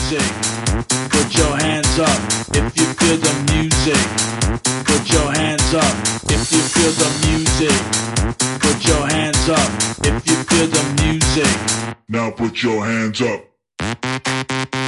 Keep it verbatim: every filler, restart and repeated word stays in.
music. Put your hands up if you feel the music. Put your hands up if you feel the music. Put your hands up if you feel the music. Now put your hands up.